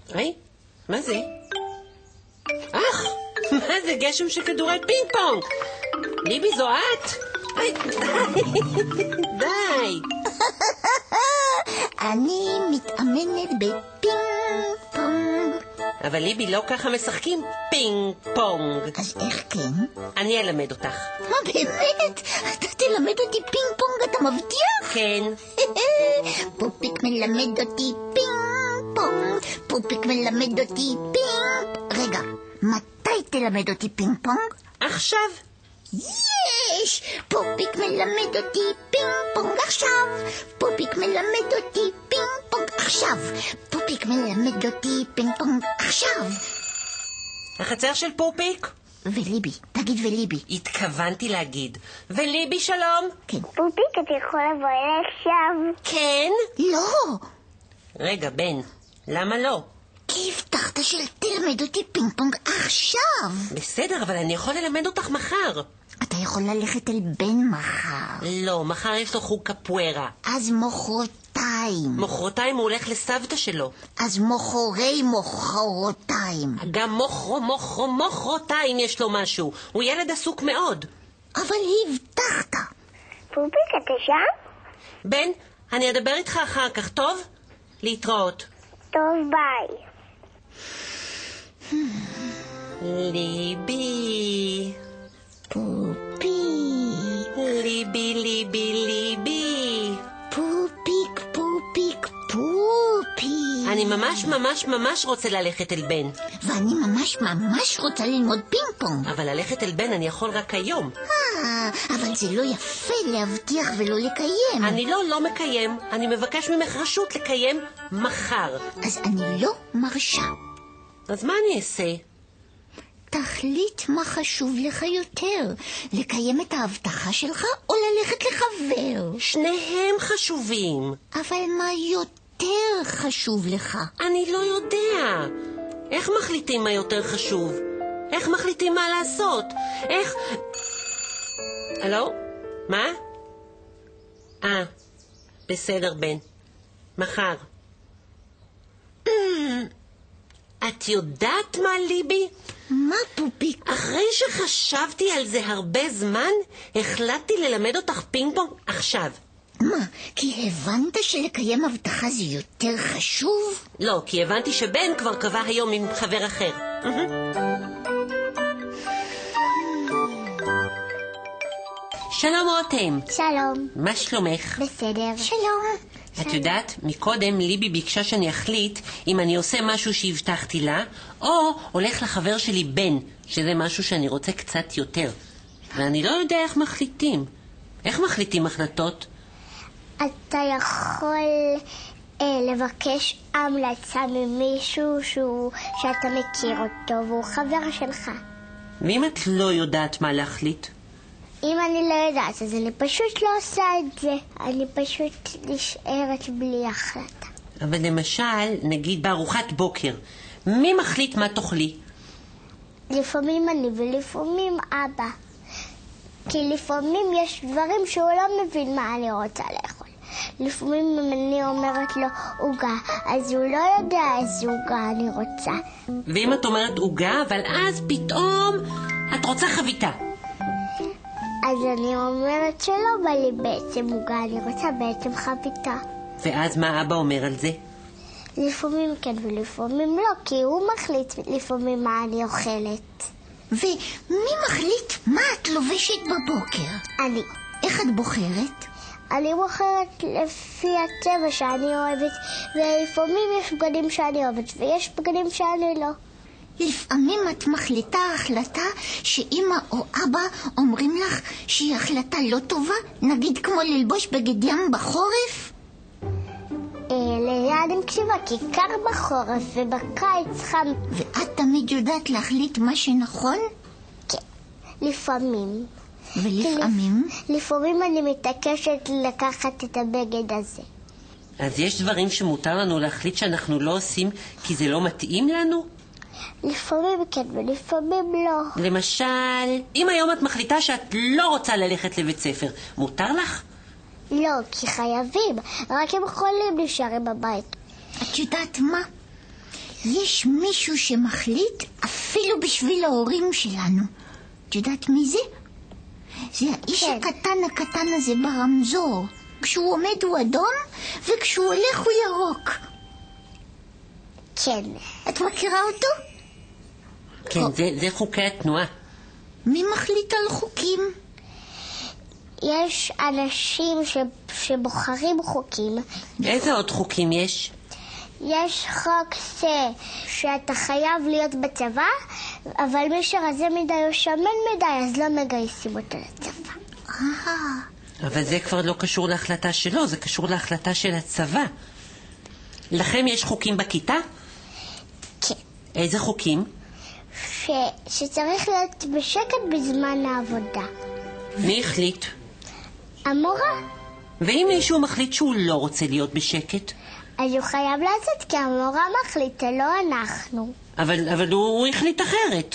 היי, מה זה? מה זה? גשם של כדורי פינג פונג. ליבי, זו את? די. אני מתאמנת בפינג פונג. אבל ליבי, לא ככה משחקים פינג פונג. אז איך כן? אני אלמד אותך. מה באמת? אתה תלמד אותי פינג פונג, אתה מבטיח? כן. פופיק מלמד אותי פינג פונג. פופיק מלמד אותי פינג. רגע, מתי תלמד אותי פינג פונג? עכשיו. יש! פופיק מלמד אותי פינג פונג עכשיו. פופיק מלמד אותי פינג פונג עכשיו. פופיק מלמד אותי פינג פונג עכשיו. החצר של פופיק? וליבי, תגיד וליבי. התכוונתי להגיד. וליבי, שלום. כן. פופיק, אתה יכול לבוא אליי עכשיו? כן? לא! רגע, בן, למה לא? כי הבטחת שתלמד אותי פינג פונג עכשיו. בסדר, אבל אני יכול ללמד אותך מחר. אתה יכול ללכת אל בן מחר. לא, מחר יש לו חוג קפוארה. אז מחרתיים. מחרתיים הוא הולך לסבתא שלו. אז מחרתיים. גם מחרתיים יש לו משהו. הוא ילד עסוק מאוד. אבל הבטחת. פופיק, אתה שם? בן, אני אדבר איתך אחר כך, טוב? להתראות. טוב, ביי. ליבי, פופי. ליבי, ליבי, ליבי. פופיק, פופיק, פופי. אני ממש רוצה ללכת אל בן. ואני ממש רוצה ללמוד פינג פונג. אבל ללכת אל בן אני יכול רק היום. אבל זה לא יפה להבטיח ולא לקיים. אני לא מקיים. אני מבקש ממך רשות לקיים מחר. אז אני לא מרשה. אז מה אני אעשה? תחליט מה חשוב לך יותר, לקיים את ההבטחה שלך או ללכת לחבר. שניהם חשובים. אבל מה יותר חשוב לך? אני לא יודע. איך מחליטים מה יותר חשוב? איך מחליטים מה לעשות? איך... הלו? מה? בסדר, בן. מחר. את יודעת מה, ליבי? מה, פופיק? אחרי שחשבתי על זה הרבה זמן, החלטתי ללמד אותך פינג פונג עכשיו. מה, כי הבנת שלקיים הבטחה זה יותר חשוב? לא, כי הבנתי שבן כבר קבע היום עם חבר אחר. שלום רותם. שלום. מה שלומך? בסדר. שלום. את יודעת, מקודם ליבי ביקשה שאני אחליט אם אני עושה משהו שהבטחתי לה, או הולך לחבר שלי בן, שזה משהו שאני רוצה קצת יותר. ואני לא יודע איך מחליטים. איך מחליטים החלטות? אתה יכול לבקש המלצה ממישהו שאתה מכיר אותו והוא חבר שלך. ואם את לא יודעת מה להחליט? אם אני לא יודעת, אז אני פשוט לא עושה את זה. אני פשוט נשארת בלי החלטה. אבל למשל, נגיד בארוחת בוקר, מי מחליט מה תאכלי? לפעמים אני ולפעמים אבא. כי לפעמים יש דברים שהוא לא מבין מה אני רוצה לאכול. לפעמים אם אני אומרת לו עוגה, אז הוא לא יודע איזה עוגה אני רוצה. ואם את אומרת עוגה, אבל אז פתאום את רוצה חביתה. אז אני אומרת שלא בא לי בעצם עוגה, אני רוצה בעצם חביתה. ואז מה אבא אומר על זה? לפעמים כן ולפעמים לא, כי הוא מחליט לפעמים מה אני אוכלת. ומי מחליט מה את לובשת בבוקר? אני. איך את בוחרת? אני בוחרת לפי הצבע שאני אוהבת, ולפעמים יש בגדים שאני אוהבת ויש בגדים שאני לא. לפעמים את מחליטה החלטה שאמא או אבא אומרים לך שהיא החלטה לא טובה, נגיד כמו ללבוש בגד ים בחורף? ליד עם קשיבה, כי קר בחורף ובקיץ חם. ואת תמיד יודעת להחליט מה שנכון? כן, לפעמים. ולפעמים? לפעמים אני מתעקשת לקחת את הבגד הזה. אז יש דברים שמותר לנו להחליט שאנחנו לא עושים כי זה לא מתאים לנו? לפעמים כן ולפעמים לא. למשל, אם היום את מחליטה שאת לא רוצה ללכת לבית ספר, מותר לך? לא, כי חייבים. רק הם יכולים להישאר בבית. את יודעת מה? יש מישהו שמחליט אפילו בשביל ההורים שלנו. את יודעת מי זה? זה האיש הקטן הזה ברמזור. כשהוא עומד הוא אדום, וכשהוא הולך הוא ירוק. כן. את מכירה אותו? כן, זה חוקי התנועה. מי מחליט על חוקים? יש אנשים שבוחרים חוקים. איזה עוד חוקים יש? יש חוק שאתה חייב להיות בצבא, אבל מי שרזה מדי או שמן מדי, אז לא מגייסים אותו לצבא. אבל זה כבר לא קשור להחלטה שלו, זה קשור להחלטה של הצבא. לכם יש חוקים בכיתה? כן. איזה חוקים? שצריך להיות בשקט בזמן העבודה. מי החליט? המורה. ואם מישהו מחליט שהוא לא רוצה להיות בשקט? אז הוא חייב לעשות, כי המורה מחליטה, לא אנחנו. אבל הוא החליט אחרת.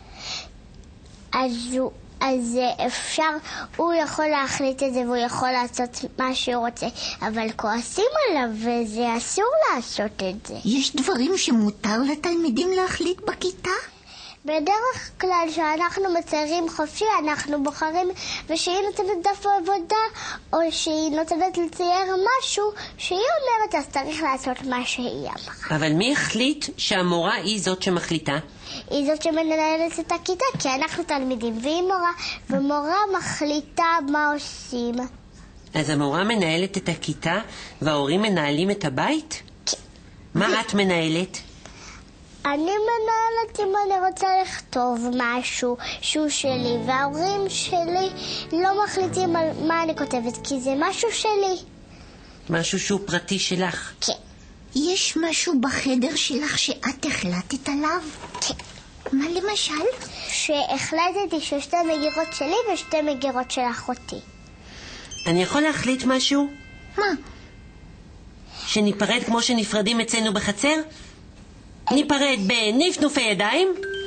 אז אפשר, הוא יכול להחליט את זה והוא יכול לעשות מה שהוא רוצה, אבל כועסים עליו וזה אסור לעשות את זה. יש דברים שמותר לתלמידים להחליט בכיתה? בדרך כלל שאנחנו מציירים חופשי, אנחנו בוחרים, ושהיא נותנת דף עבודה, או שהיא נותנת לצייר משהו, שהיא אומרת, אז צריך לעשות מה שהיא אמרה. אבל מי החליט שהמורה היא זאת שמחליטה? היא זאת שמנהלת את הכיתה, כי אנחנו תלמידים, והיא מורה, ומורה מחליטה מה עושים. אז המורה מנהלת את הכיתה, וההורים מנהלים את הבית? כן. מה את מנהלת? אני מנהלת אם אני רוצה לכתוב משהו שהוא שלי, וההורים שלי לא מחליטים על מה אני כותבת, כי זה משהו שלי. משהו שהוא פרטי שלך? כן. יש משהו בחדר שלך שאת החלטת עליו? כן. מה למשל? שהחלטתי ששתי מגירות שלי ושתי מגירות של אחותי. אני יכול להחליט משהו? מה? שניפרד כמו שנפרדים אצלנו בחצר? ניפרד בנפנופי ידיים,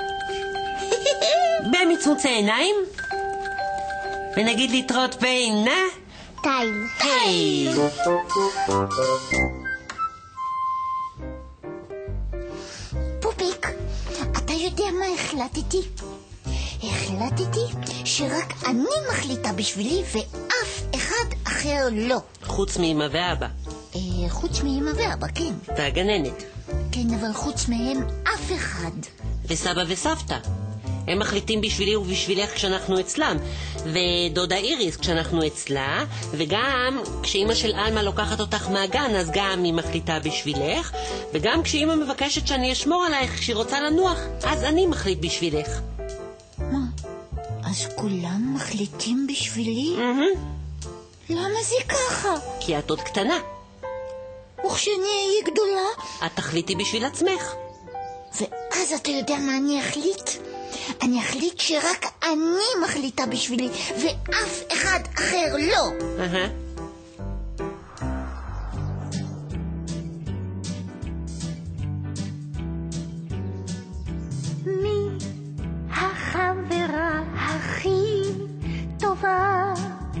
במצמוצי עיניים, ונגיד להתראות טיים. היי! פופיק, אתה יודע מה החלטתי? החלטתי שרק אני מחליטה בשבילי ואף אחד אחר לא. חוץ מאמא ואבא. חוץ מאמא ואבא, כן. והגננת. כן, אבל חוץ מהם אף אחד. וסבא וסבתא. הם מחליטים בשבילי ובשבילך כשאנחנו אצלם. ודודה איריס כשאנחנו אצלה, וגם כשאמא של אלמה לוקחת אותך מהגן, אז גם היא מחליטה בשבילך, וגם כשאמא מבקשת שאני אשמור עלייך כשהיא רוצה לנוח, אז אני מחליט בשבילך. מה? אז כולם מחליטים בשבילי? למה זה ככה? כי את עוד קטנה. וכשאני אהיה גדולה? את תחליטי בשביל עצמך. ואז אתה יודע מה אני אחליט? אני אחליט שרק אני מחליטה בשבילי ואף אחד אחר לא. מי החברה הכי טובה?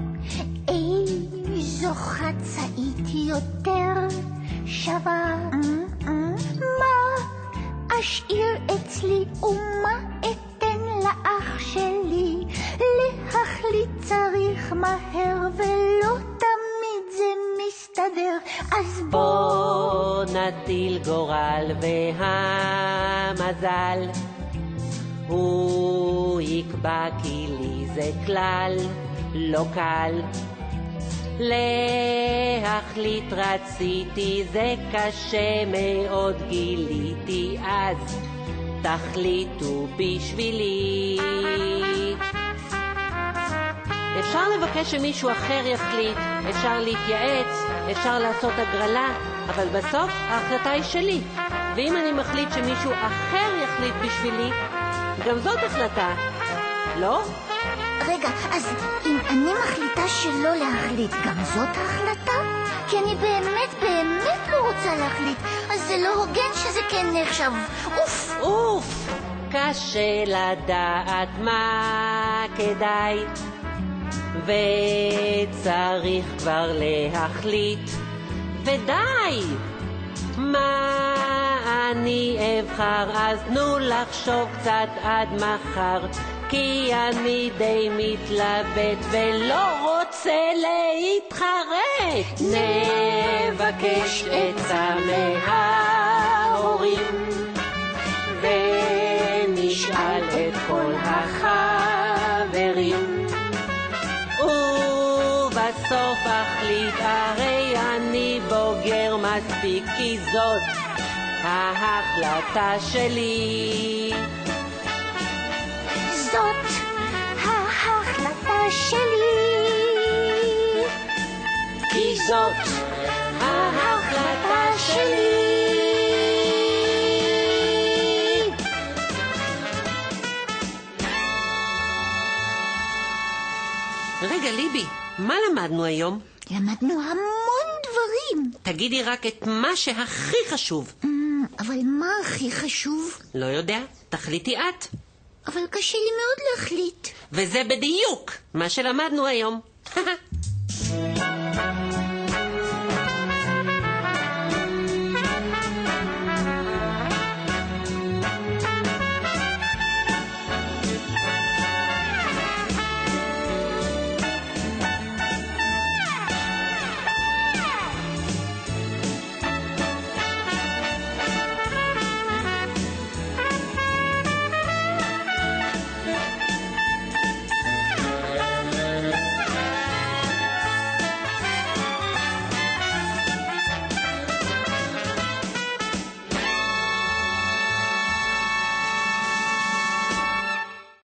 איזו חצאית יותר שווה? מה אשאיר אצלי ומה אתן לאח שלי? להחליט צריך מהר ולא תמיד זה מסתדר, אז בוא נטיל גורל והמזל הוא יקבע, כי לי זה כלל לא קל להחליט. רציתי, זה קשה מאוד גיליתי, אז תחליטו בשבילי. אפשר לבקש שמישהו אחר יחליט, אפשר להתייעץ, אפשר לעשות הגרלה, אבל בסוף ההחלטה היא שלי. ואם אני מחליט שמישהו אחר יחליט בשבילי, גם זאת החלטה, לא? רגע, אז אם אני מחליטה שלא להחליט, גם זאת ההחלטה? כי אני באמת לא רוצה להחליט, אז זה לא הוגן שזה כן נחשב. אוף, קשה לדעת מה כדאי, וצריך כבר להחליט, ודי. מה אני אבחר, אז תנו לחשוב קצת עד מחר, כי אני די מתלבט ולא רוצה להתחרט. נבקש עצה מההורים ונשאל את כל החברים, ובסוף אחליט, הרי אני בוגר מספיק, כי זאת ההחלטה שלי. זאת ההחלטה שלי. כי זאת ההחלטה שלי. רגע, ליבי, מה למדנו היום? למדנו המון דברים. תגידי רק את מה שהכי חשוב. אבל מה הכי חשוב? לא יודע, תחליטי את. אבל קשה לי מאוד להחליט. וזה בדיוק מה שלמדנו היום.